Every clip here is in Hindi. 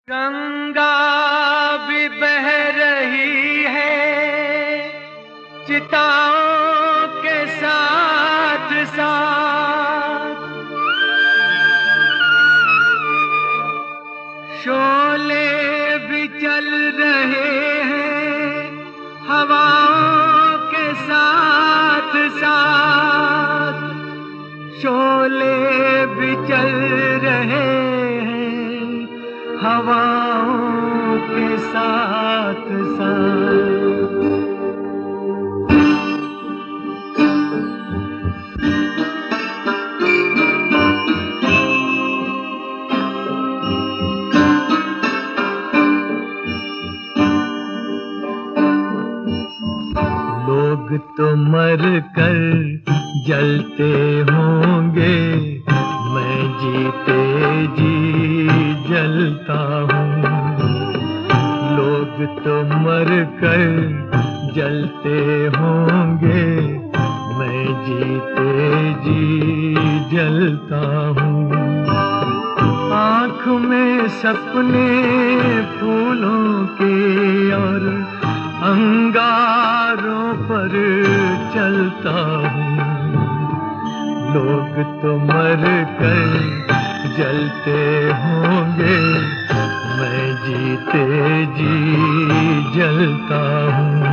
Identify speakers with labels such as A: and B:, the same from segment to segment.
A: गंगा भी बह रही है चिताओं के साथ साथ, शोले भी चल रहे हैं हवाओं के साथ साथ, शोले भी चल रहे हवाओं के साथ साथ। लोग तो मर कर जलते होंगे, मैं जीते जी जलता हूँ। लोग तो मर कर जलते होंगे, मैं जीते जी जलता हूँ। आँख में सपने फूलों के और अंगारों पर चलता हूँ। लोग तो मर कर जलते होंगे, मैं जीते जी जलता हूँ।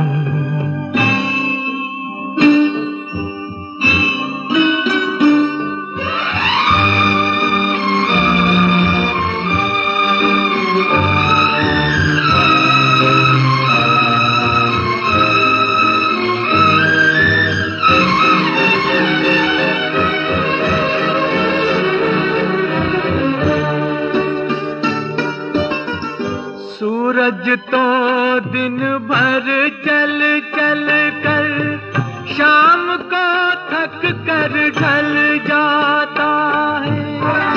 A: सूरज तो दिन भर चल चल कर शाम को थक कर ढल जाता है।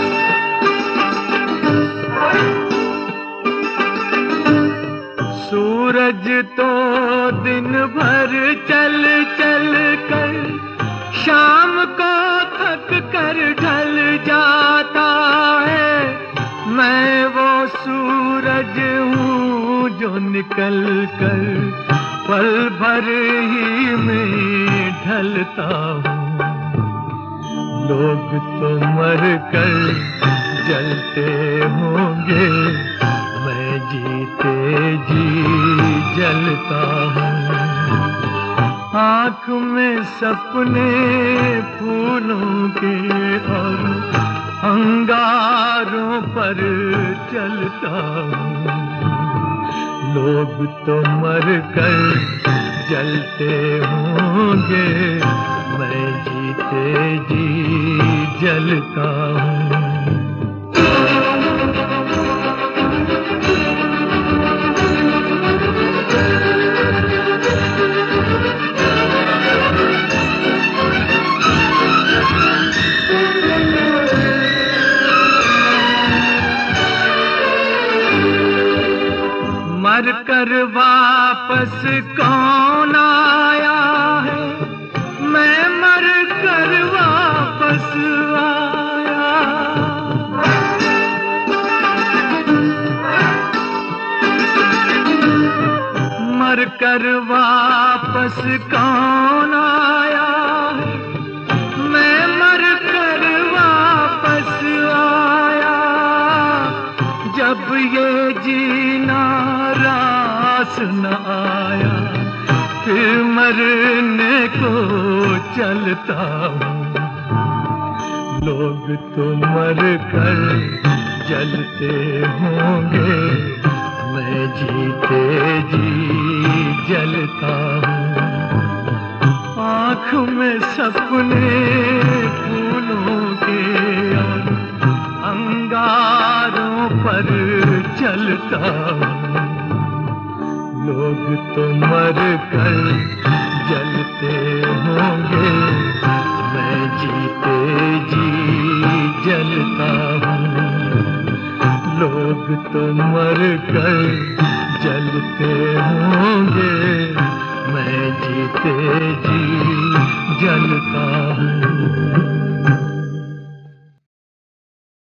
A: सूरज तो दिन भर चल चल कर शाम को थक कर ढल जाता है। मैं वो सूरज हूँ जो निकल कर पल भर ही में ढलता हूँ। लोग तो मर कर जलते होंगे, मैं जीते जी जलता हूँ। आँख में सपने फूलों के और अंगारों पर चलता हूँ। लोग तो मर कर जलते होंगे, मैं जीते जी जलता हूँ। मर कर वापस कौन आया है, मैं मर कर वापस आया। मर कर वापस कौन आया है, मैं मर कर वापस आया। जब ये जीना रास न आया, फिर मरने को चलता हूँ। लोग तो मर कर जलते होंगे, मैं जीते जी जलता हूँ। आँख में सपने फूलों के और अंगारों पर चलता हूँ। लोग तो मर कर जलते होंगे, मैं जीते जी जलता हूँ। लोग तो मर कर जलते होंगे, मैं जीते जी जलता हूँ।